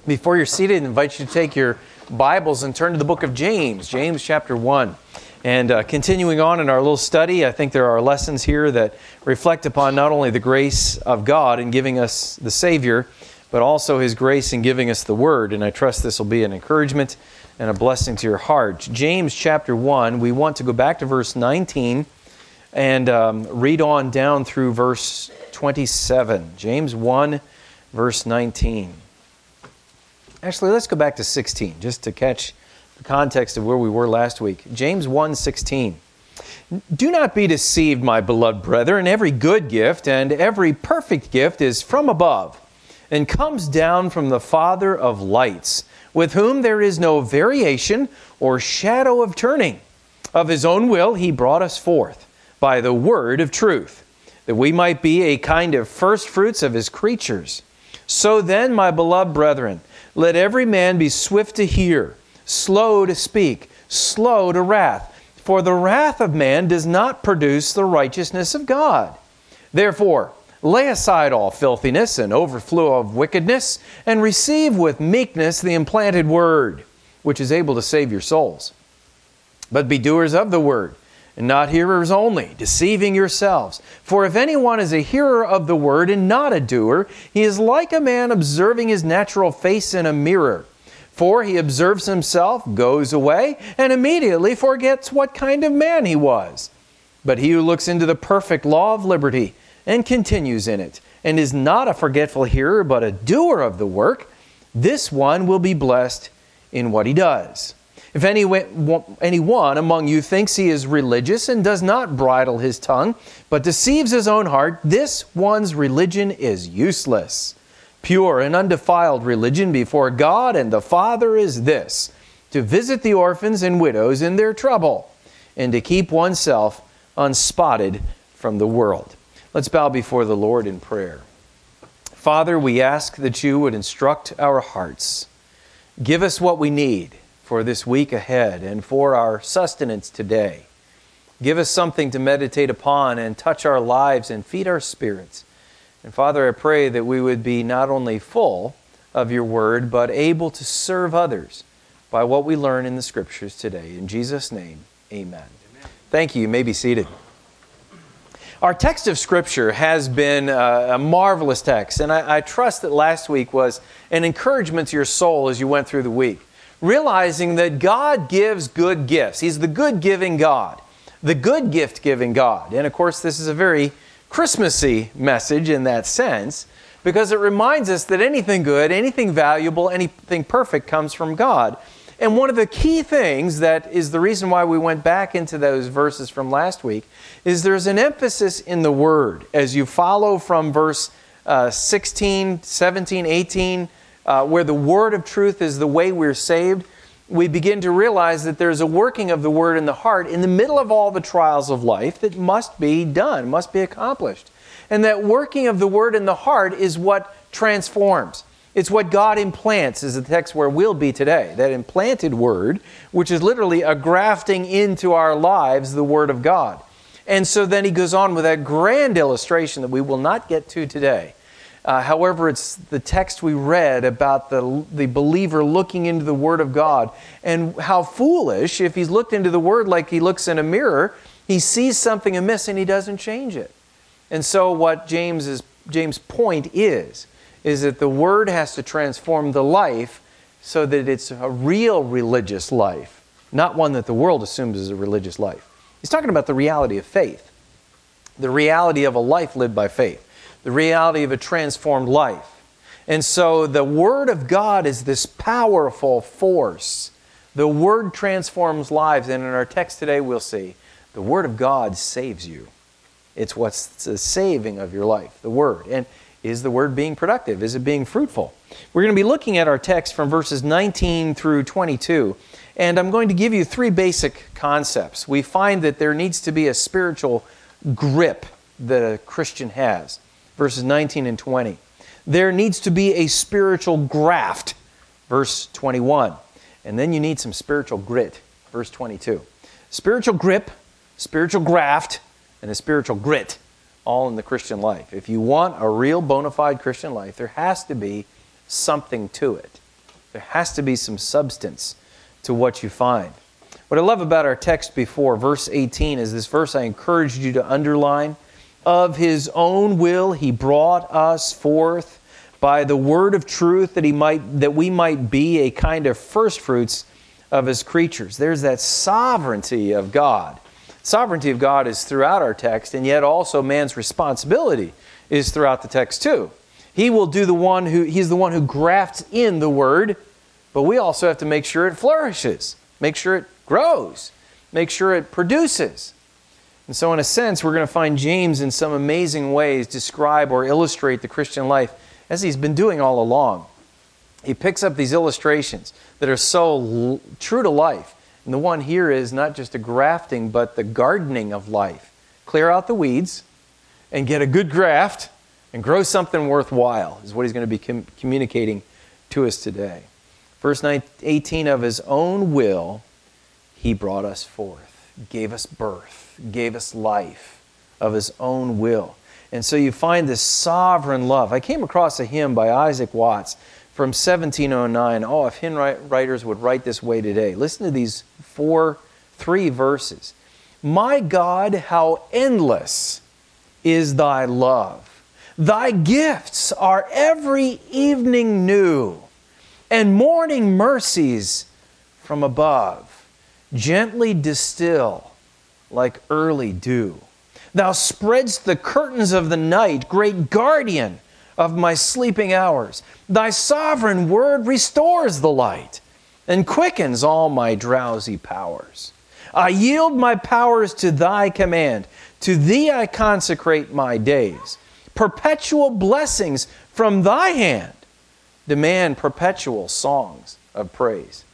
Before you're seated, I invite you to take your Bibles and turn to the book of James, James chapter 1. And continuing on in our little study, I think there are lessons here that reflect upon not only the grace of God in giving us the Savior, but also His grace in giving us the Word. And I trust this will be an encouragement and a blessing to your heart. James chapter 1, we want to go back to verse 19 and read on down through verse 27. James 1, verse 19. Actually, let's go back to 16, just to catch the context of where we were last week. James 1:16. Do not be deceived, my beloved brethren. Every good gift and every perfect gift is from above, and comes down from the Father of lights, with whom there is no variation or shadow of turning. Of His own will He brought us forth by the word of truth, that we might be a kind of first fruits of His creatures. So then, my beloved brethren, let every man be swift to hear, slow to speak, slow to wrath. For the wrath of man does not produce the righteousness of God. Therefore, lay aside all filthiness and overflow of wickedness, and receive with meekness the implanted word, which is able to save your souls. But be doers of the word, and not hearers only, deceiving yourselves. For if anyone is a hearer of the word and not a doer, he is like a man observing his natural face in a mirror. For he observes himself, goes away, and immediately forgets what kind of man he was. But he who looks into the perfect law of liberty and continues in it, and is not a forgetful hearer, but a doer of the work, this one will be blessed in what he does. If anyone among you thinks he is religious and does not bridle his tongue, but deceives his own heart, this one's religion is useless. Pure and undefiled religion before God and the Father is this, to visit the orphans and widows in their trouble, and to keep oneself unspotted from the world. Let's bow before the Lord in prayer. Father, we ask that you would instruct our hearts. Give us what we need for this week ahead and for our sustenance today. Give us something to meditate upon and touch our lives and feed our spirits. And Father, I pray that we would be not only full of your word, but able to serve others by what we learn in the Scriptures today. In Jesus' name, amen. Thank you. You may be seated. Our text of Scripture has been a marvelous text, and I trust that last week was an encouragement to your soul as you went through the week. Realizing that God gives good gifts. He's the good-giving God, the good gift-giving God. And of course, this is a very Christmassy message in that sense, because it reminds us that anything good, anything valuable, anything perfect comes from God. And one of the key things that is the reason why we went back into those verses from last week is there's an emphasis in the Word. As you follow from verse 16, 17, 18, where the word of truth is the way we're saved, we begin to realize that there's a working of the word in the heart in the middle of all the trials of life that must be done, must be accomplished. And that working of the word in the heart is what transforms. It's what God implants, is the text where we'll be today. That implanted word, which is literally a grafting into our lives the word of God. And so then he goes on with that grand illustration that we will not get to today. However, it's the text we read about the believer looking into the Word of God, and how foolish, if he's looked into the Word like he looks in a mirror, he sees something amiss and he doesn't change it. And so what James' point is that the Word has to transform the life so that it's a real religious life, not one that the world assumes is a religious life. He's talking about the reality of faith, the reality of a life lived by faith. The reality of a transformed life. And so the Word of God is this powerful force. The Word transforms lives. And in our text today, we'll see the Word of God saves you. It's what's the saving of your life, the Word. And is the Word being productive? Is it being fruitful? We're going to be looking at our text from verses 19 through 22. And I'm going to give you three basic concepts. We find that there needs to be a spiritual grip that a Christian has. Verses 19 and 20. There needs to be a spiritual graft, verse 21. And then you need some spiritual grit, verse 22. Spiritual grip, spiritual graft, and a spiritual grit, all in the Christian life. If you want a real bona fide Christian life, there has to be something to it. There has to be some substance to what you find. What I love about our text before, verse 18, is this verse I encouraged you to underline. Of His own will He brought us forth by the word of truth that we might be a kind of first fruits of His creatures. There's that sovereignty of God. Sovereignty of God is throughout our text, and yet also man's responsibility is throughout the text too. He's the one who grafts in the word, but we also have to make sure it flourishes, make sure it grows, make sure it produces. And so in a sense, we're going to find James in some amazing ways describe or illustrate the Christian life as he's been doing all along. He picks up these illustrations that are so true to life. And the one here is not just a grafting, but the gardening of life. Clear out the weeds and get a good graft and grow something worthwhile is what he's going to be communicating to us today. Verse 18, of His own will, He brought us forth, gave us birth, gave us life of His own will. And so you find this sovereign love. I came across a hymn by Isaac Watts from 1709. Oh, if hymn writers would write this way today. Listen to these three verses. My God, how endless is Thy love. Thy gifts are every evening new, and morning mercies from above gently distill like early dew. Thou spreadst the curtains of the night, great guardian of my sleeping hours. Thy sovereign word restores the light and quickens all my drowsy powers. I yield my powers to Thy command. To Thee I consecrate my days. Perpetual blessings from Thy hand demand perpetual songs of praise.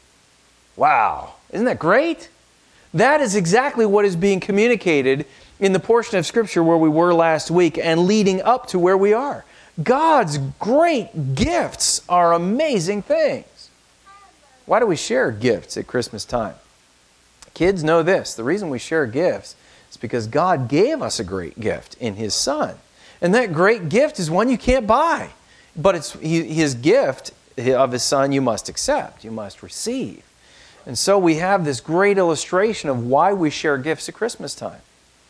Wow, isn't that great? That is exactly what is being communicated in the portion of Scripture where we were last week and leading up to where we are. God's great gifts are amazing things. Why do we share gifts at Christmas time? Kids know this. The reason we share gifts is because God gave us a great gift in His Son. And that great gift is one you can't buy. But it's His gift of His Son you must accept, you must receive. And so we have this great illustration of why we share gifts at Christmas time.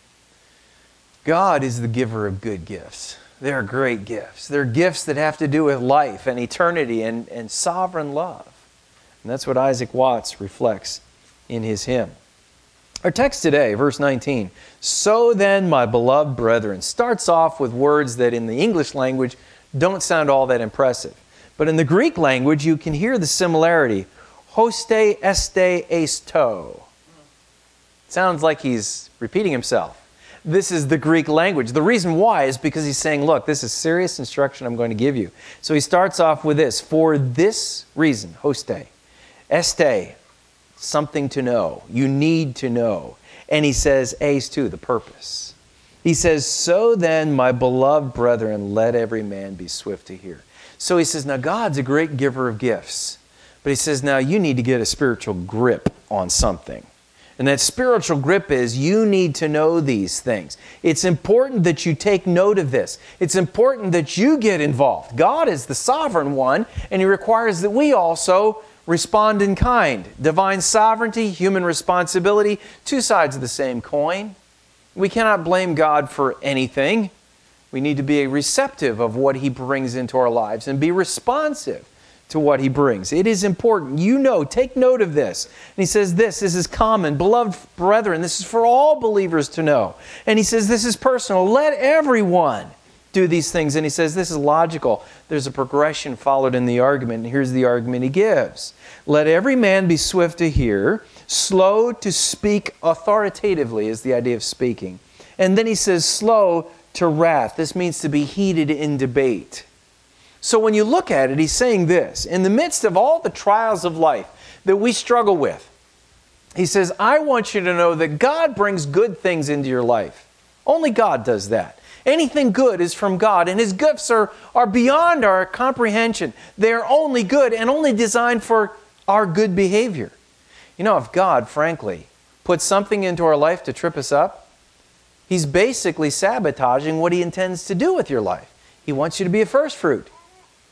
God is the giver of good gifts. They're great gifts. They're gifts that have to do with life and eternity and sovereign love. And that's what Isaac Watts reflects in his hymn. Our text today, verse 19, so then, my beloved brethren, starts off with words that in the English language don't sound all that impressive. But in the Greek language, you can hear the similarity. Hoste este esto. Sounds like he's repeating himself. This is the Greek language. The reason why is because he's saying, look, this is serious instruction I'm going to give you. So he starts off with this. For this reason, hoste, este, something to know. You need to know. And he says, eis too, the purpose. He says, so then, my beloved brethren, let every man be swift to hear. So he says, now God's a great giver of gifts. But he says, now you need to get a spiritual grip on something. And that spiritual grip is you need to know these things. It's important that you take note of this. It's important that you get involved. God is the sovereign one, and He requires that we also respond in kind. Divine sovereignty, human responsibility, two sides of the same coin. We cannot blame God for anything. We need to be receptive of what He brings into our lives and be responsive to what He brings. It is important. You know, take note of this. And he says this is common. Beloved brethren, this is for all believers to know. And he says this is personal. Let everyone do these things. And he says this is logical. There's a progression followed in the argument. And here's the argument he gives. Let every man be swift to hear, slow to speak authoritatively is the idea of speaking. And then he says slow to wrath. This means to be heated in debate. So when you look at it, he's saying this. In the midst of all the trials of life that we struggle with, he says, I want you to know that God brings good things into your life. Only God does that. Anything good is from God, and His gifts are beyond our comprehension. They are only good and only designed for our good behavior. You know, if God, frankly, puts something into our life to trip us up, He's basically sabotaging what He intends to do with your life. He wants you to be a first fruit.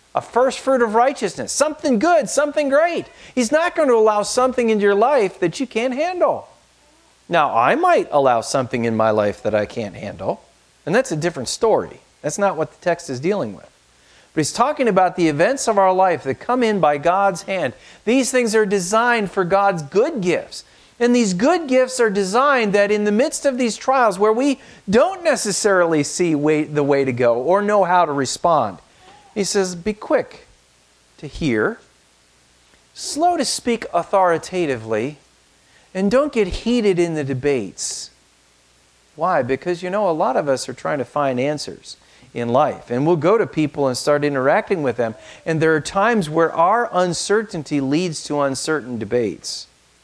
A first fruit of righteousness. Something good, something great. He's not going to allow something into your life that you can't handle. Now, I might allow something in my life that I can't handle, and that's a different story. That's not what the text is dealing with. But he's talking about the events of our life that come in by God's hand. These things are designed for God's good gifts. And these good gifts are designed that in the midst of these trials where we don't necessarily see the way to go or know how to respond, he says, be quick to hear, slow to speak authoritatively, and don't get heated in the debates. Why? Because, a lot of us are trying to find answers in life. And we'll go to people and start interacting with them. And there are times where our uncertainty leads to uncertain debates.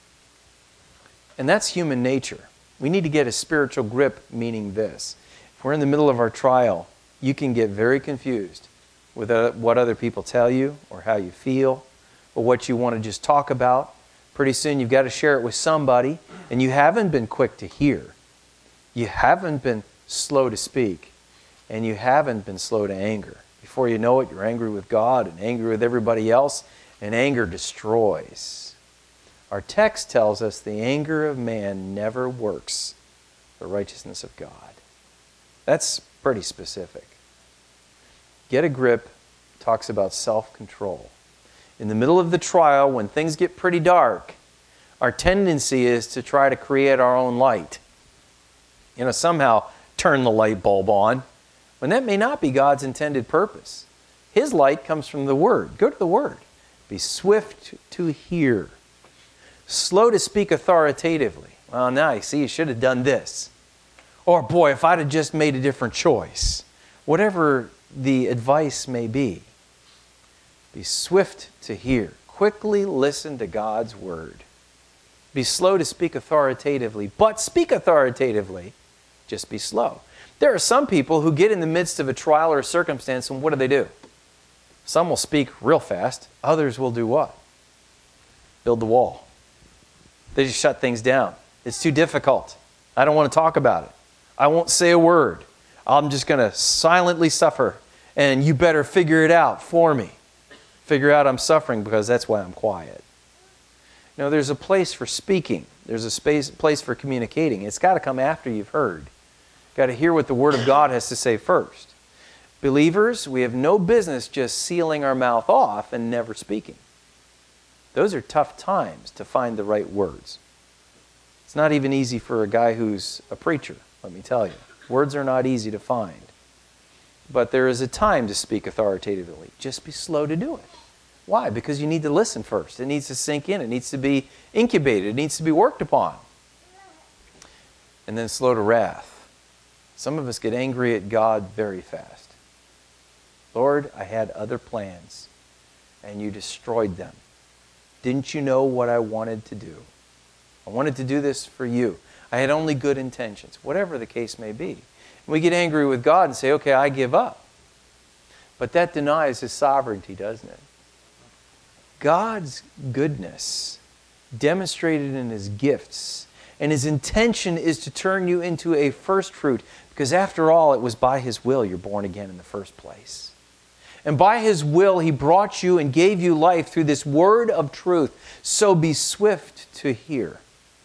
And that's human nature. We need to get a spiritual grip, meaning this. If we're in the middle of our trial, you can get very confused with what other people tell you or how you feel or what you want to just talk about. Pretty soon you've got to share it with somebody, and you haven't been quick to hear. You haven't been slow to speak, and you haven't been slow to anger. Before you know it, you're angry with God and angry with everybody else, and anger destroys. Our text tells us the anger of man never works the righteousness of God. That's pretty specific. Get a grip talks about self-control. In the middle of the trial, when things get pretty dark, our tendency is to try to create our own light. Somehow turn the light bulb on, when that may not be God's intended purpose. His light comes from the Word. Go to the Word. Be swift to hear. Slow to speak authoritatively. Well, now you see, you should have done this. Or, boy, if I'd have just made a different choice. Whatever the advice may be. Be swift to hear. Quickly listen to God's Word. Be slow to speak authoritatively, but speak authoritatively. Just be slow. There are some people who get in the midst of a trial or a circumstance, and what do? Some will speak real fast. Others will do what? Build the wall. They just shut things down. It's too difficult. I don't want to talk about it. I won't say a word. I'm just going to silently suffer, and you better figure it out for me. Figure out I'm suffering because that's why I'm quiet. There's a place for speaking. There's a place for communicating. It's got to come after you've heard. You've got to hear what the Word of God has to say first. Believers, we have no business just sealing our mouth off and never speaking. Those are tough times to find the right words. It's not even easy for a guy who's a preacher, let me tell you. Words are not easy to find. But there is a time to speak authoritatively. Just be slow to do it. Why? Because you need to listen first. It needs to sink in. It needs to be incubated. It needs to be worked upon. And then slow to wrath. Some of us get angry at God very fast. Lord, I had other plans, and you destroyed them. Didn't you know what I wanted to do? I wanted to do this for you. I had only good intentions, whatever the case may be. We get angry with God and say, okay, I give up. But that denies His sovereignty, doesn't it? God's goodness demonstrated in His gifts, and His intention is to turn you into a first fruit, because after all, it was by His will you're born again in the first place. And by His will, He brought you and gave you life through this word of truth. So be swift to hear,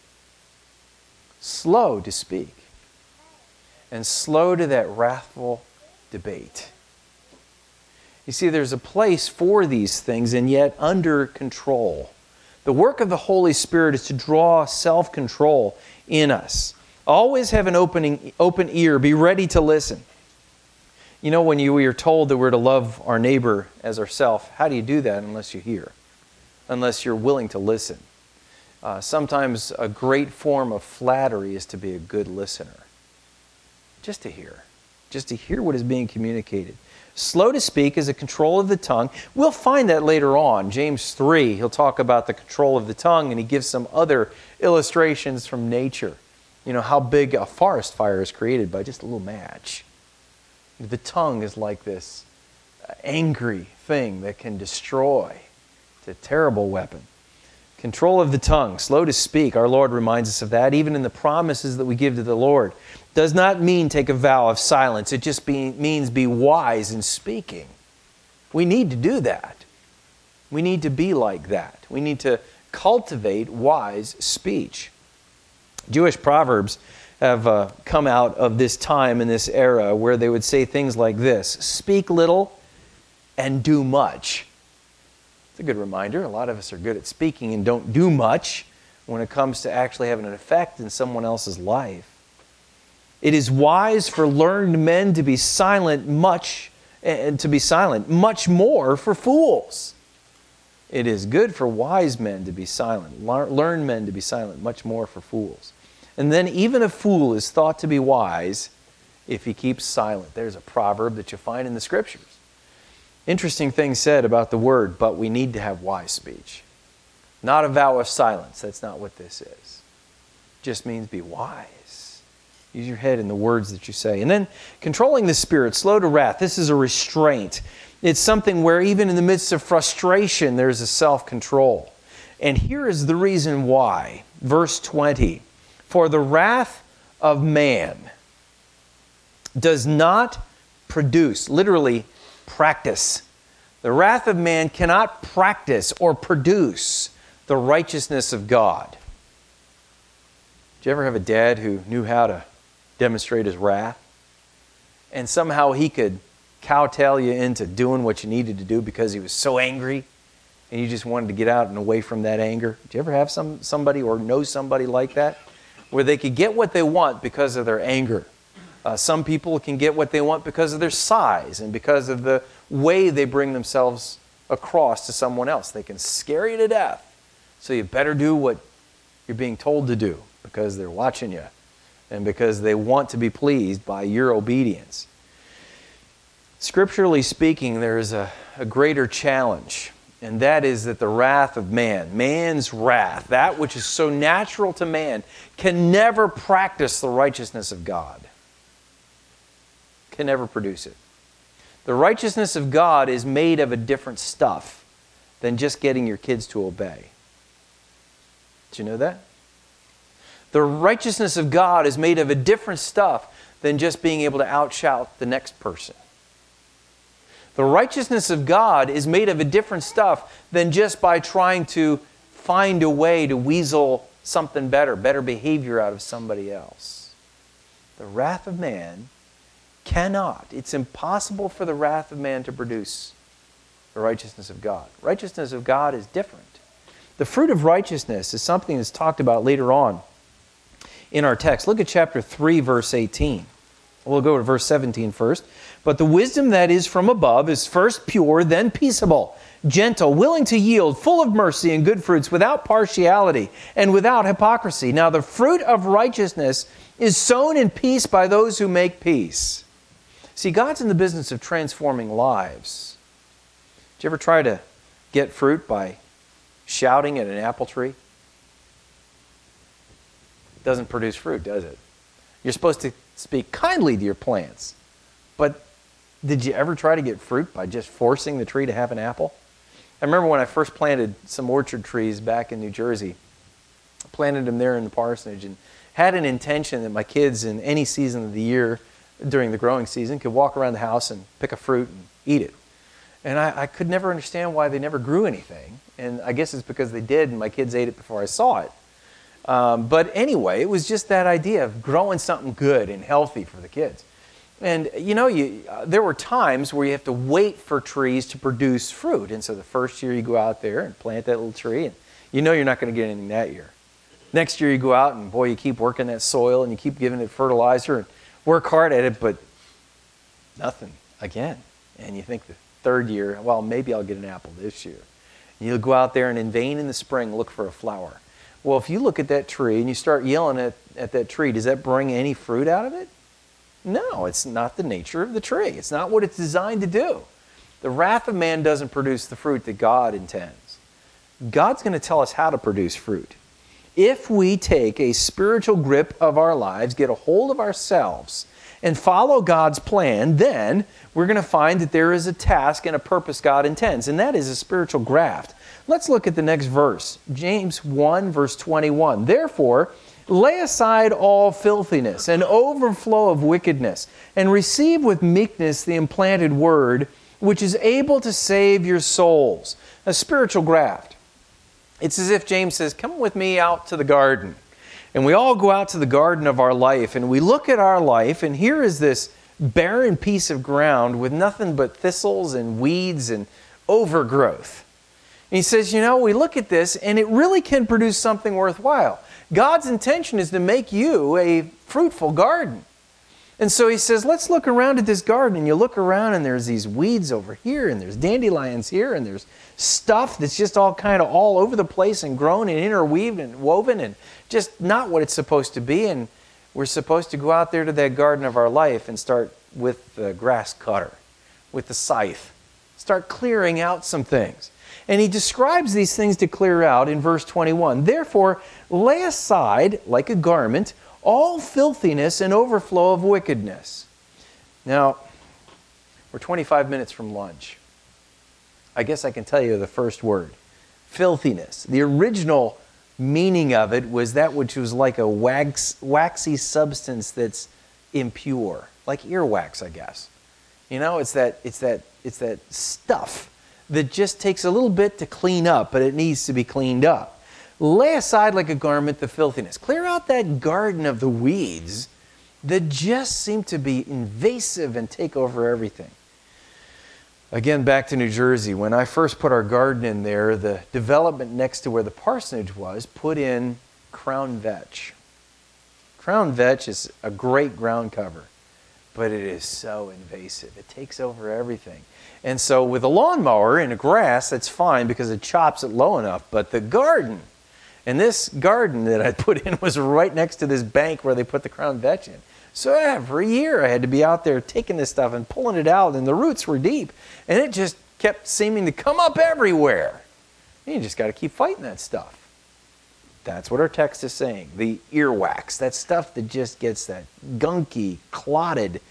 slow to speak, and slow to that wrathful debate. You see, there's a place for these things, and yet under control. The work of the Holy Spirit is to draw self-control in us. Always have an open ear. Be ready to listen. When we are told that we're to love our neighbor as ourselves, how do you do that unless you hear? Unless you're willing to listen. Sometimes a great form of flattery is to be a good listener. Just to hear. Just to hear what is being communicated. Slow to speak is a control of the tongue. We'll find that later on. James 3, he'll talk about the control of the tongue, and he gives some other illustrations from nature. How big a forest fire is created by just a little match. The tongue is like this angry thing that can destroy. It's a terrible weapon. Control of the tongue, slow to speak. Our Lord reminds us of that, even in the promises that we give to the Lord. Does not mean take a vow of silence. It just means be wise in speaking. We need to do that. We need to be like that. We need to cultivate wise speech. Jewish proverbs have come out of this time and this era where they would say things like this: speak little and do much. It's a good reminder. A lot of us are good at speaking and don't do much when it comes to actually having an effect in someone else's life. It is wise for learned men to be silent much more for fools. It is good for wise men to be silent, learned men to be silent, much more for fools. And then even a fool is thought to be wise if he keeps silent. There's a proverb that you find in the Scriptures. Interesting thing said about the word, but we need to have wise speech. Not a vow of silence. That's not what this is. It just means be wise. Use your head in the words that you say. And then controlling the spirit, slow to wrath. This is a restraint. It's something where even in the midst of frustration, there's a self-control. And here is the reason why. Verse 20. For the wrath of man does not produce, literally practice. The wrath of man cannot practice or produce the righteousness of God. Did you ever have a dad who knew how to demonstrate his wrath? And somehow he could kowtow you into doing what you needed to do because he was so angry and you just wanted to get out and away from that anger? Did you ever have somebody or know somebody like that? Where they could get what they want because of their anger. Some people can get what they want because of their size and because of the way they bring themselves across to someone else. They can scare you to death. So you better do what you're being told to do because they're watching you and because they want to be pleased by your obedience. Scripturally speaking, there is a greater challenge, and that is that the wrath of man, man's wrath, that which is so natural to man, can never practice the righteousness of God. Can never produce it. The righteousness of God is made of a different stuff than just getting your kids to obey. Did you know that? The righteousness of God is made of a different stuff than just being able to outshout the next person. The righteousness of God is made of a different stuff than just by trying to find a way to weasel something better behavior out of somebody else. The wrath of man cannot. It's impossible for the wrath of man to produce the righteousness of God. Righteousness of God is different. The fruit of righteousness is something that's talked about later on in our text. Look at chapter 3, verse 18. We'll go to verse 17 first. But the wisdom that is from above is first pure, then peaceable, gentle, willing to yield, full of mercy and good fruits, without partiality and without hypocrisy. Now the fruit of righteousness is sown in peace by those who make peace. See, God's in the business of transforming lives. Did you ever try to get fruit by shouting at an apple tree? It doesn't produce fruit, does it? You're supposed to speak kindly to your plants. But did you ever try to get fruit by just forcing the tree to have an apple? I remember when I first planted some orchard trees back in New Jersey. I planted them there in the parsonage and had an intention that my kids in any season of the year during the growing season could walk around the house and pick a fruit and eat it. And I could never understand why they never grew anything. And I guess it's because they did and my kids ate it before I saw it. But anyway, it was just that idea of growing something good and healthy for the kids. And you know, there were times where you have to wait for trees to produce fruit. And so the first year you go out there and plant that little tree and you know you're not going to get anything that year. Next year you go out and boy, you keep working that soil and you keep giving it fertilizer and work hard at it, but nothing again. And you think the third year, well, maybe I'll get an apple this year. And you'll go out there and in vain in the spring look for a flower. Well, if you look at that tree and you start yelling at that tree, does that bring any fruit out of it? No, it's not the nature of the tree. It's not what it's designed to do. The wrath of man doesn't produce the fruit that God intends. God's going to tell us how to produce fruit. If we take a spiritual grip of our lives, get a hold of ourselves, and follow God's plan, then we're going to find that there is a task and a purpose God intends, and that is a spiritual graft. Let's look at the next verse. James 1, verse 21. Therefore, lay aside all filthiness and overflow of wickedness, and receive with meekness the implanted word, which is able to save your souls. A spiritual graft. It's as if James says, come with me out to the garden. And we all go out to the garden of our life, and we look at our life, and here is this barren piece of ground with nothing but thistles and weeds and overgrowth. And he says, we look at this, and it really can produce something worthwhile. God's intention is to make you a fruitful garden. And so he says, let's look around at this garden. And you look around and there's these weeds over here, and there's dandelions here, and there's stuff that's just all kind of all over the place and grown and interweaved and woven and just not what it's supposed to be. And we're supposed to go out there to that garden of our life and start with the grass cutter, with the scythe. Start clearing out some things. And he describes these things to clear out in verse 21. Therefore, lay aside, like a garment, all filthiness and overflow of wickedness. Now, we're 25 minutes from lunch. I guess I can tell you the first word. Filthiness. The original meaning of it was that which was like a waxy substance that's impure. Like earwax, I guess. It's that stuff that just takes a little bit to clean up, but it needs to be cleaned up. Lay aside like a garment the filthiness. Clear out that garden of the weeds that just seem to be invasive and take over everything. Again, back to New Jersey. When I first put our garden in there, the development next to where the parsonage was put in crown vetch. Crown vetch is a great ground cover, but it is so invasive. It takes over everything. And so with a lawnmower and a grass, that's fine because it chops it low enough. But the garden, and this garden that I put in was right next to this bank where they put the crown vetch in. So every year I had to be out there taking this stuff and pulling it out, and the roots were deep. And it just kept seeming to come up everywhere. And you just got to keep fighting that stuff. That's what our text is saying. The earwax, that stuff that just gets that gunky, clotted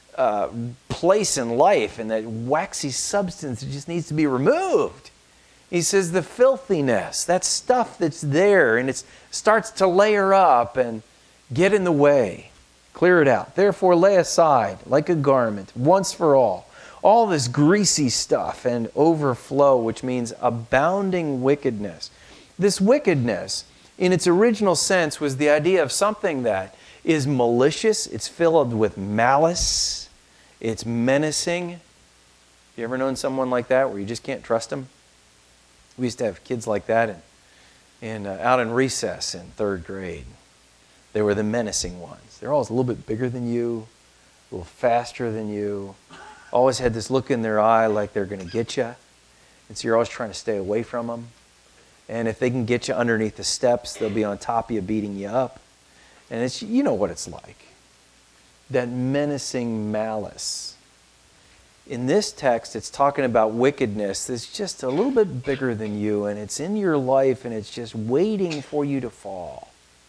place in life, and that waxy substance that just needs to be removed. He says the filthiness, that stuff that's there, and it starts to layer up and get in the way. Clear it out. Therefore, lay aside, like a garment, once for all this greasy stuff and overflow, which means abounding wickedness. This wickedness, in its original sense, was the idea of something that is malicious. It's filled with malice. It's menacing. You ever known someone like that where you just can't trust them? We used to have kids like that out in recess in third grade. They were the menacing ones. They're always a little bit bigger than you, a little faster than you, always had this look in their eye like they're going to get you. And so you're always trying to stay away from them. And if they can get you underneath the steps, they'll be on top of you beating you up. And you know what it's like. That menacing malice. In this text, it's talking about wickedness that's just a little bit bigger than you, and it's in your life, and it's just waiting for you to fall.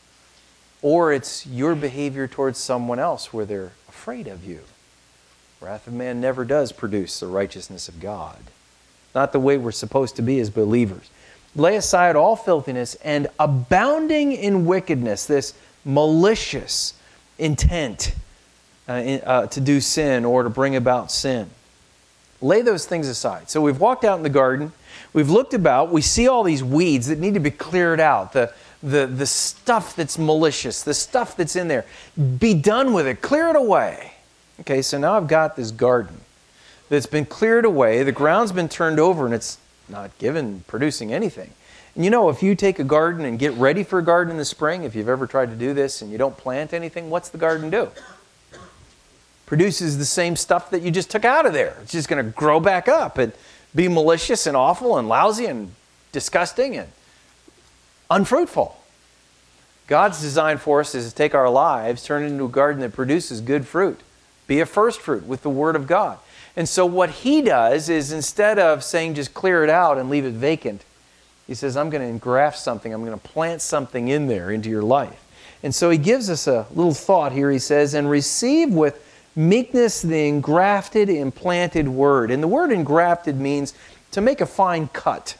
Or it's your behavior towards someone else where they're afraid of you. Wrath of man never does produce the righteousness of God. Not the way we're supposed to be as believers. Lay aside all filthiness and abounding in wickedness, this malicious intent to do sin or to bring about sin. Lay those things aside. So we've walked out in the garden. We've looked about. We see all these weeds that need to be cleared out. The stuff that's malicious, the stuff that's in there. Be done with it. Clear it away. Okay, so now I've got this garden that's been cleared away. The ground's been turned over and it's not producing anything. And if you take a garden and get ready for a garden in the spring, if you've ever tried to do this and you don't plant anything, what's the garden do? Produces the same stuff that you just took out of there. It's just going to grow back up and be malicious and awful and lousy and disgusting and unfruitful. God's design for us is to take our lives, turn it into a garden that produces good fruit. Be a first fruit with the Word of God. And so what He does is, instead of saying just clear it out and leave it vacant, He says, I'm going to engraft something. I'm going to plant something in there into your life. And so He gives us a little thought here. He says, and receive with meekness the engrafted, implanted word. And the word engrafted means to make a fine cut.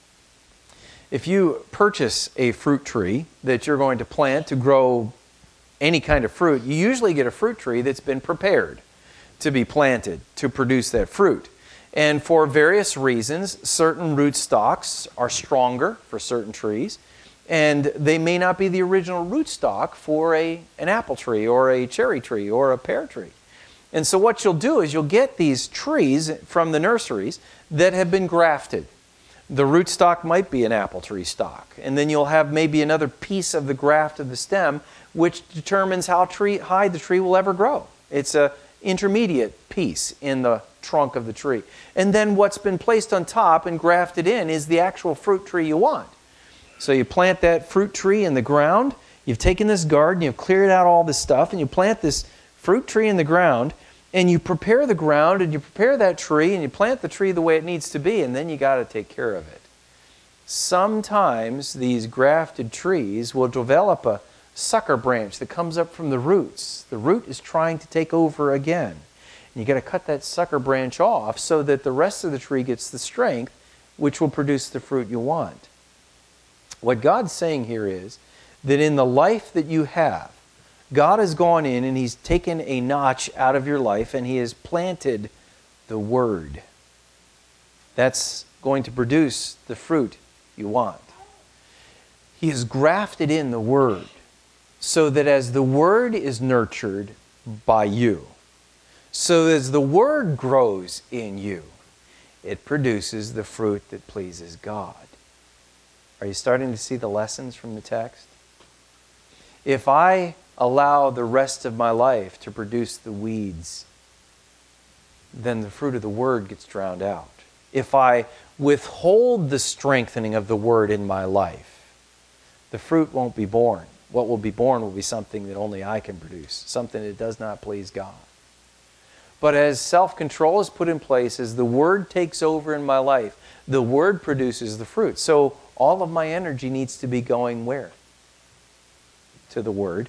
If you purchase a fruit tree that you're going to plant to grow any kind of fruit, you usually get a fruit tree that's been prepared to be planted to produce that fruit. And for various reasons, certain rootstocks are stronger for certain trees, and they may not be the original rootstock for an apple tree or a cherry tree or a pear tree. And so what you'll do is you'll get these trees from the nurseries that have been grafted. The rootstock might be an apple tree stock, and then you'll have maybe another piece of the graft of the stem which determines how high the tree will ever grow. It's an intermediate piece in the trunk of the tree. And then what's been placed on top and grafted in is the actual fruit tree you want. So you plant that fruit tree in the ground. You've taken this garden, you've cleared out all this stuff, and you plant this fruit tree in the ground, and you prepare the ground, and you prepare that tree, and you plant the tree the way it needs to be, and then you got to take care of it. Sometimes these grafted trees will develop a sucker branch that comes up from the roots. The root is trying to take over again. And you got to cut that sucker branch off so that the rest of the tree gets the strength which will produce the fruit you want. What God's saying here is that in the life that you have, God has gone in and He's taken a notch out of your life and He has planted the Word. That's going to produce the fruit you want. He has grafted in the Word so that as the Word is nurtured by you, so as the Word grows in you, it produces the fruit that pleases God. Are you starting to see the lessons from the text? If I allow the rest of my life to produce the weeds, then the fruit of the Word gets drowned out. If I withhold the strengthening of the Word in my life, the fruit won't be born. What will be born will be something that only I can produce, something that does not please God. But as self-control is put in place, as the Word takes over in my life, the Word produces the fruit. So all of my energy needs to be going where? To the Word.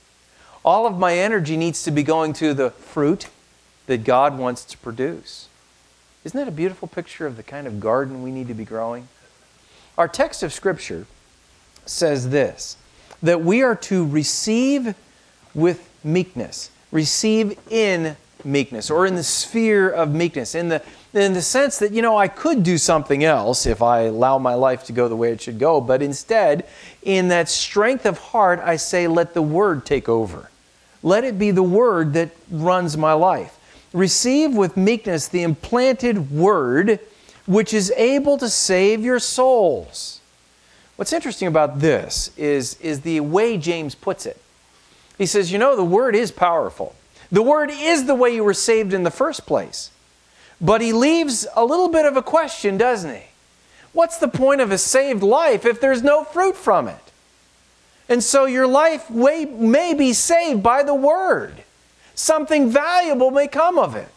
All of my energy needs to be going to the fruit that God wants to produce. Isn't that a beautiful picture of the kind of garden we need to be growing? Our text of Scripture says this, that we are to receive with meekness, receive in meekness, or in the sphere of meekness, in the sense that, I could do something else if I allow my life to go the way it should go, but instead, in that strength of heart, I say, let the Word take over. Let it be the Word that runs my life. Receive with meekness the implanted Word, which is able to save your souls. What's interesting about this is the way James puts it. He says, the Word is powerful. The Word is the way you were saved in the first place. But he leaves a little bit of a question, doesn't he? What's the point of a saved life if there's no fruit from it? And so your life may be saved by the Word. Something valuable may come of it.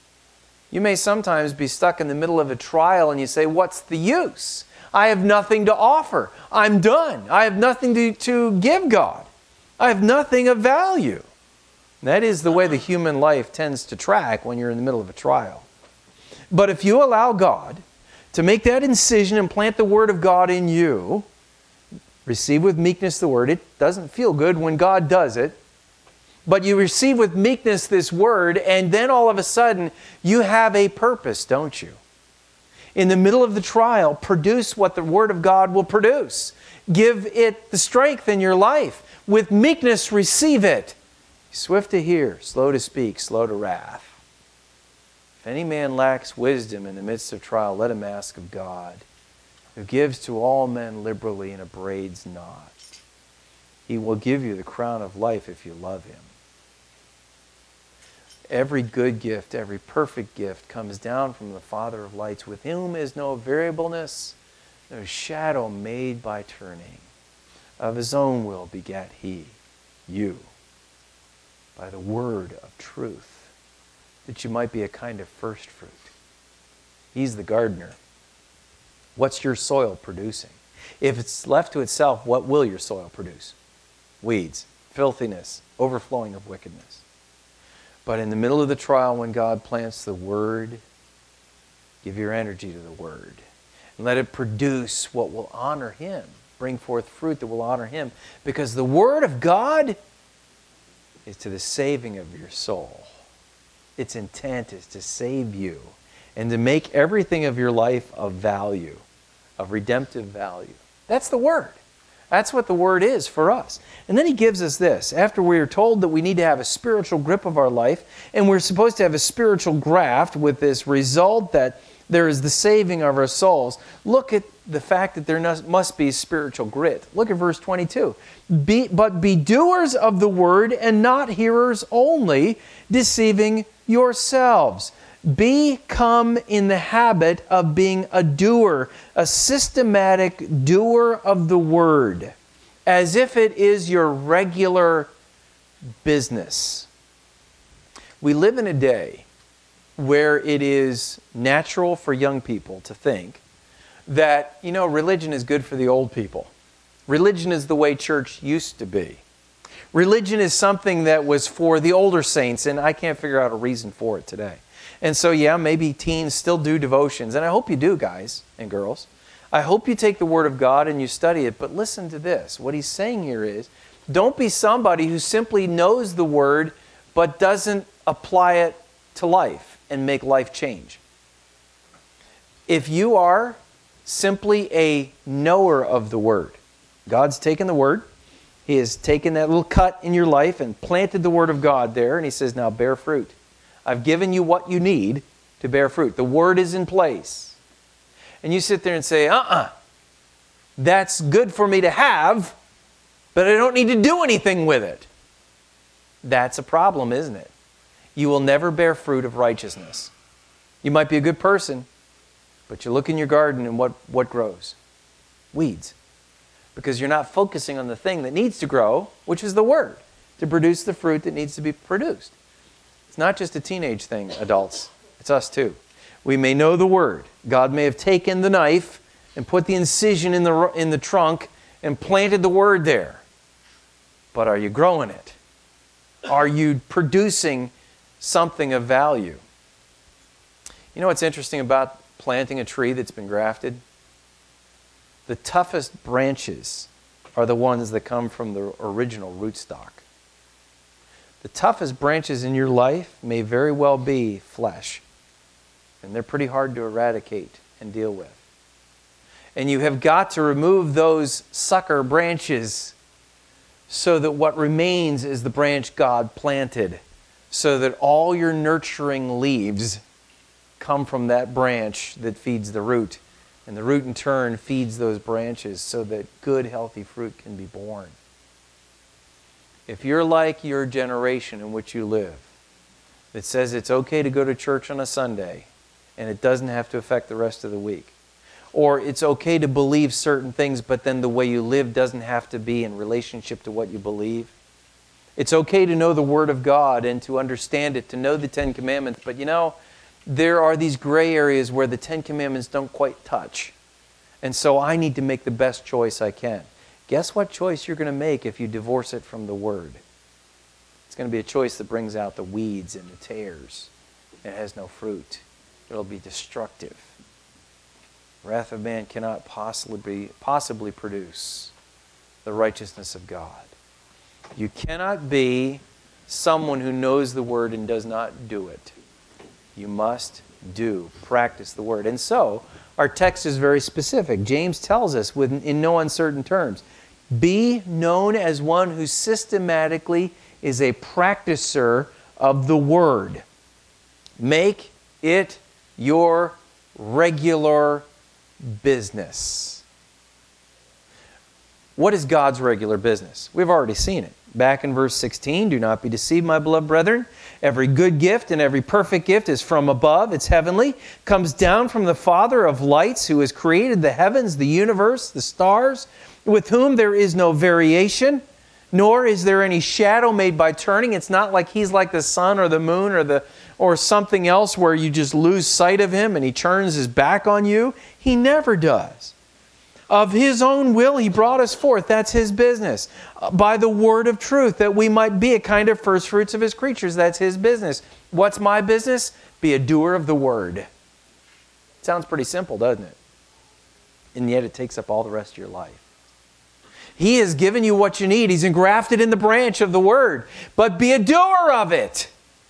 You may sometimes be stuck in the middle of a trial and you say, what's the use? I have nothing to offer. I'm done. I have nothing to give God. I have nothing of value. That is the way the human life tends to track when you're in the middle of a trial. But if you allow God to make that incision and plant the Word of God in you, receive with meekness the Word. It doesn't feel good when God does it. But you receive with meekness this Word, and then all of a sudden, you have a purpose, don't you? In the middle of the trial, produce what the Word of God will produce. Give it the strength in your life. With meekness, receive it. Swift to hear, slow to speak, slow to wrath. If any man lacks wisdom in the midst of trial, let him ask of God, who gives to all men liberally and upbraids not. He will give you the crown of life if you love Him. Every good gift, every perfect gift comes down from the Father of lights, with whom is no variableness, no shadow made by turning. Of His own will begat He, you, by the word of truth, that you might be a kind of first fruit. He's the gardener. What's your soil producing? If it's left to itself, what will your soil produce? Weeds, filthiness, overflowing of wickedness. But in the middle of the trial, when God plants the Word, give your energy to the Word. And let it produce what will honor Him. Bring forth fruit that will honor Him. Because the Word of God is to the saving of your soul. Its intent is to save you and to make everything of your life of value, of redemptive value. That's the Word. That's what the Word is for us. And then he gives us this. After we are told that we need to have a spiritual grip of our life, and we're supposed to have a spiritual graft with this result that there is the saving of our souls, look at the fact that there must be spiritual grit. Look at verse 22. But be doers of the word and not hearers only, deceiving yourselves. Become in the habit of being a doer, a systematic doer of the word, as if it is your regular business. We live in a day where it is natural for young people to think that, religion is good for the old people. Religion is the way church used to be. Religion is something that was for the older saints, and I can't figure out a reason for it today. And so, maybe teens still do devotions, and I hope you do, guys and girls. I hope you take the Word of God and you study it, but listen to this. What he's saying here is, don't be somebody who simply knows the Word but doesn't apply it to life and make life change. If you are simply a knower of the Word, God's taken the Word, He has taken that little cut in your life and planted the Word of God there, and He says, now bear fruit. I've given you what you need to bear fruit. The Word is in place. And you sit there and say, that's good for me to have, but I don't need to do anything with it. That's a problem, isn't it? You will never bear fruit of righteousness. You might be a good person, but you look in your garden and what grows? Weeds. Because you're not focusing on the thing that needs to grow, which is the Word, to produce the fruit that needs to be produced. It's not just a teenage thing, adults. It's us too. We may know the Word. God may have taken the knife and put the incision in the trunk and planted the Word there. But are you growing it? Are you producing something of value? You know what's interesting about planting a tree that's been grafted? The toughest branches are the ones that come from the original rootstock. The toughest branches in your life may very well be flesh. And they're pretty hard to eradicate and deal with. And you have got to remove those sucker branches so that what remains is the branch God planted, so that all your nurturing leaves come from that branch that feeds the root. And the root in turn feeds those branches so that good, healthy fruit can be born. If you're like your generation in which you live, that says it's okay to go to church on a Sunday and it doesn't have to affect the rest of the week, or it's okay to believe certain things, but then the way you live doesn't have to be in relationship to what you believe. It's okay to know the Word of God and to understand it, to know the Ten Commandments, but there are these gray areas where the Ten Commandments don't quite touch. And so I need to make the best choice I can. Guess what choice you're going to make if you divorce it from the Word? It's going to be a choice that brings out the weeds and the tares. It has no fruit. It'll be destructive. The wrath of man cannot possibly produce the righteousness of God. You cannot be someone who knows the Word and does not do it. You must practice the Word. And so, our text is very specific. James tells us in no uncertain terms, be known as one who systematically is a practicer of the Word. Make it your regular business. What is God's regular business? We've already seen it. Back in verse 16, do not be deceived, my beloved brethren. Every good gift and every perfect gift is from above. It's heavenly. Comes down from the Father of lights, who has created the heavens, the universe, the stars, with whom there is no variation, nor is there any shadow made by turning. It's not like He's like the sun or the moon or something else where you just lose sight of Him and He turns His back on you. He never does. Of His own will He brought us forth. That's His business. By the word of truth, that we might be a kind of first fruits of His creatures. That's His business. What's my business? Be a doer of the Word. Sounds pretty simple, doesn't it? And yet it takes up all the rest of your life. He has given you what you need. He's engrafted in the branch of the Word. But be a doer of it.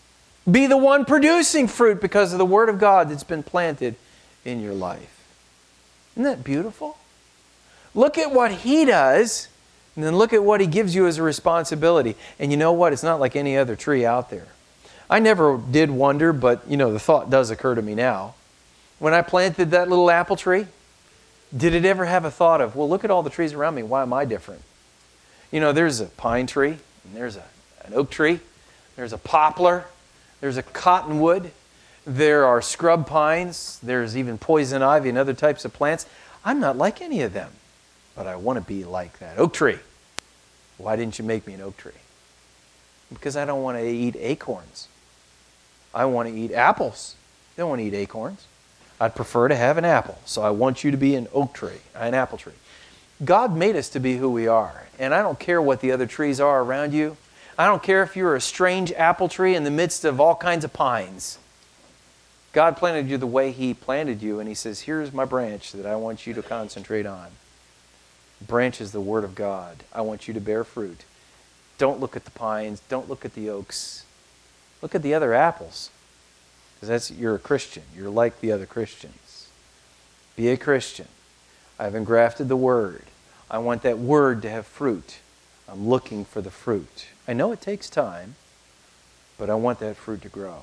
Be the one producing fruit because of the Word of God that's been planted in your life. Isn't that beautiful? Look at what He does, and then look at what He gives you as a responsibility. And you know what? It's not like any other tree out there. I never did wonder, but the thought does occur to me now. When I planted that little apple tree, did it ever have a thought of, well, look at all the trees around me, why am I different? There's a pine tree, and there's an oak tree, there's a poplar, there's a cottonwood, there are scrub pines, there's even poison ivy and other types of plants. I'm not like any of them, but I want to be like that oak tree. Why didn't you make me an oak tree? Because I don't want to eat acorns. I want to eat apples. I don't want to eat acorns. I'd prefer to have an apple. So I want you to be an oak tree, an apple tree. God made us to be who we are. And I don't care what the other trees are around you. I don't care if you're a strange apple tree in the midst of all kinds of pines. God planted you the way He planted you, and He says, here's my branch that I want you to concentrate on. The branch is the Word of God. I want you to bear fruit. Don't look at the pines. Don't look at the oaks. Look at the other apples. Because you're a Christian. You're like the other Christians. Be a Christian. I've engrafted the Word. I want that Word to have fruit. I'm looking for the fruit. I know it takes time, but I want that fruit to grow.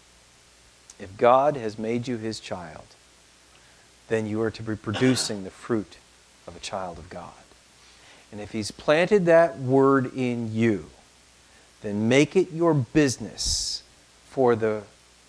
If God has made you His child, then you are to be producing the fruit of a child of God. And if He's planted that Word in you, then make it your business for the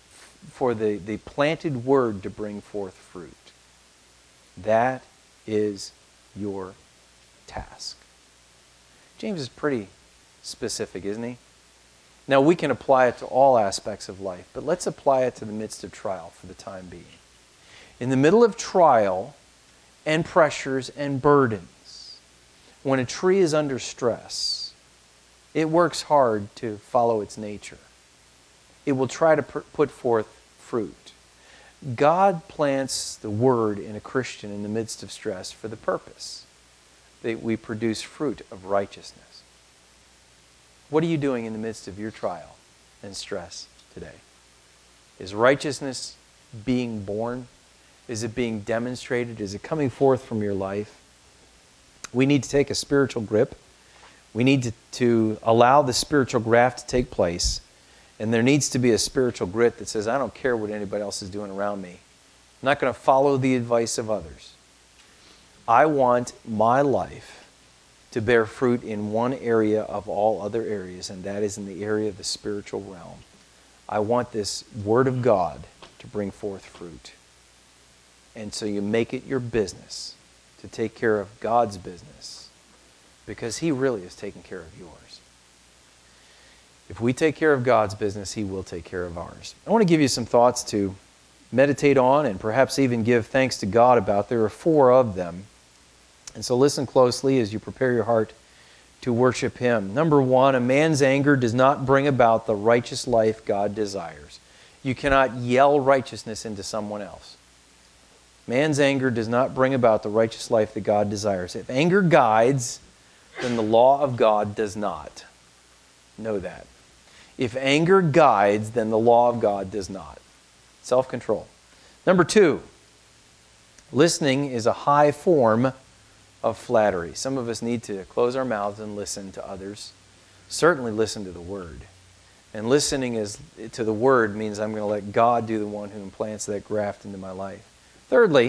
planted Word to bring forth fruit. That is your task. James is pretty specific, isn't he? Now, we can apply it to all aspects of life, but let's apply it to the midst of trial for the time being. In the middle of trial and pressures and burdens, when a tree is under stress, it works hard to follow its nature. It will try to put forth fruit. God plants the Word in a Christian in the midst of stress for the purpose that we produce fruit of righteousness. What are you doing in the midst of your trial and stress today? Is righteousness being born? Is it being demonstrated? Is it coming forth from your life? We need to take a spiritual grip. We need to allow the spiritual graft to take place. And there needs to be a spiritual grit that says, I don't care what anybody else is doing around me. I'm not going to follow the advice of others. I want my life to bear fruit in one area of all other areas, and that is in the area of the spiritual realm. I want this Word of God to bring forth fruit. And so you make it your business to take care of God's business, because He really is taking care of yours. If we take care of God's business, He will take care of ours. I want to give you some thoughts to meditate on and perhaps even give thanks to God about. There are 4 of them. And so listen closely as you prepare your heart to worship Him. Number 1, a man's anger does not bring about the righteous life God desires. You cannot yell righteousness into someone else. Man's anger does not bring about the righteous life that God desires. If anger guides, then the law of God does not. Know that. If anger guides, then the law of God does not. Self-control. Number 2, listening is a high form of flattery. Some of us need to close our mouths and listen to others. Certainly listen to the Word. And listening to the Word means I'm going to let God do the one who implants that graft into my life. Thirdly,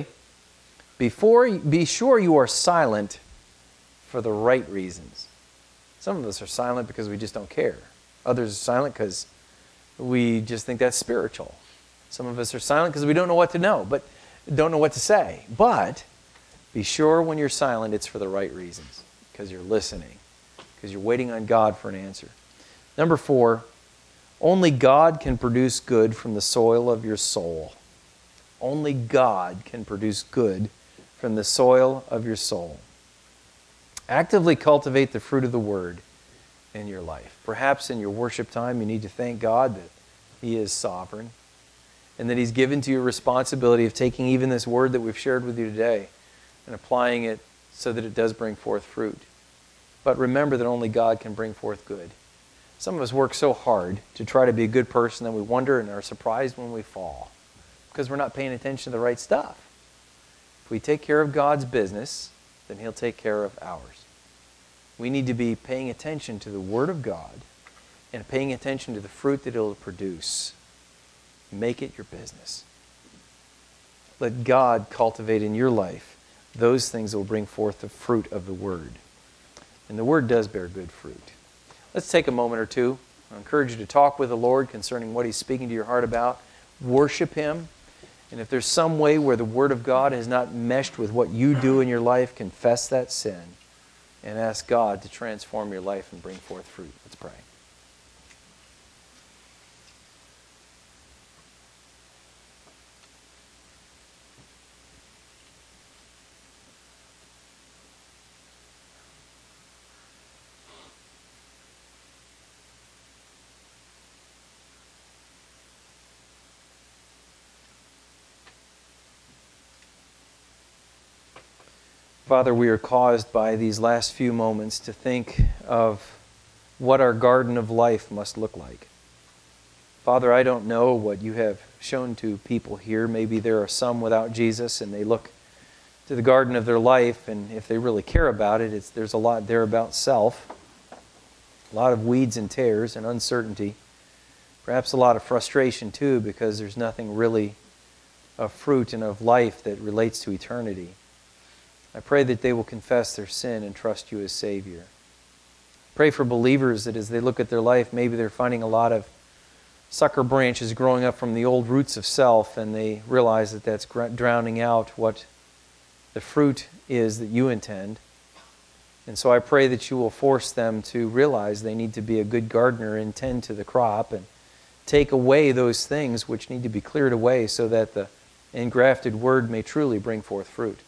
be sure you are silent for the right reasons. Some of us are silent because we just don't care. Others are silent because we just think that's spiritual. Some of us are silent because we don't know what to know, but don't know what to say. But be sure when you're silent, it's for the right reasons, because you're listening, because you're waiting on God for an answer. Number 4, only God can produce good from the soil of your soul. Only God can produce good from the soil of your soul. Actively cultivate the fruit of the Word in your life. Perhaps in your worship time, you need to thank God that He is sovereign and that He's given to you a responsibility of taking even this Word that we've shared with you today and applying it so that it does bring forth fruit. But remember that only God can bring forth good. Some of us work so hard to try to be a good person that we wonder and are surprised when we fall because we're not paying attention to the right stuff. If we take care of God's business, then He'll take care of ours. We need to be paying attention to the Word of God and paying attention to the fruit that it'll produce. Make it your business. Let God cultivate in your life those things that will bring forth the fruit of the Word. And the Word does bear good fruit. Let's take a moment or two. I encourage you to talk with the Lord concerning what He's speaking to your heart about. Worship Him. And if there's some way where the Word of God has not meshed with what you do in your life, confess that sin and ask God to transform your life and bring forth fruit. Let's pray. Father, we are caused by these last few moments to think of what our garden of life must look like. Father, I don't know what you have shown to people here. Maybe there are some without Jesus and they look to the garden of their life, and if they really care about it, there's a lot there about self, a lot of weeds and tares and uncertainty, perhaps a lot of frustration too, because there's nothing really of fruit and of life that relates to eternity. I pray that they will confess their sin and trust you as Savior. Pray for believers that as they look at their life, maybe they're finding a lot of sucker branches growing up from the old roots of self, and they realize that that's drowning out what the fruit is that you intend. And so I pray that you will force them to realize they need to be a good gardener and tend to the crop and take away those things which need to be cleared away so that the engrafted word may truly bring forth fruit.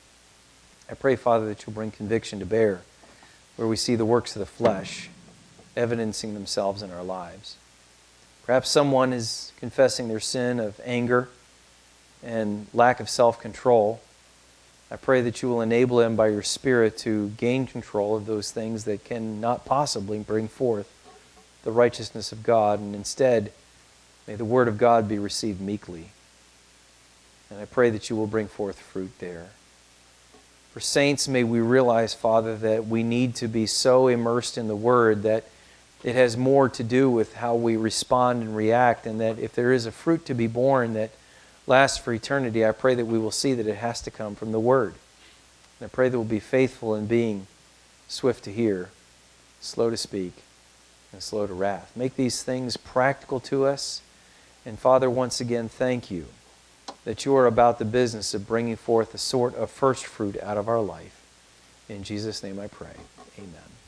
I pray, Father, that you'll bring conviction to bear where we see the works of the flesh evidencing themselves in our lives. Perhaps someone is confessing their sin of anger and lack of self-control. I pray that you will enable them by your Spirit to gain control of those things that cannot possibly bring forth the righteousness of God, and instead may the Word of God be received meekly. And I pray that you will bring forth fruit there. For saints, may we realize, Father, that we need to be so immersed in the Word that it has more to do with how we respond and react, and that if there is a fruit to be born that lasts for eternity, I pray that we will see that it has to come from the Word. And I pray that we'll be faithful in being swift to hear, slow to speak, and slow to wrath. Make these things practical to us. And Father, once again, thank you that you are about the business of bringing forth a sort of first fruit out of our life. In Jesus' name I pray. Amen.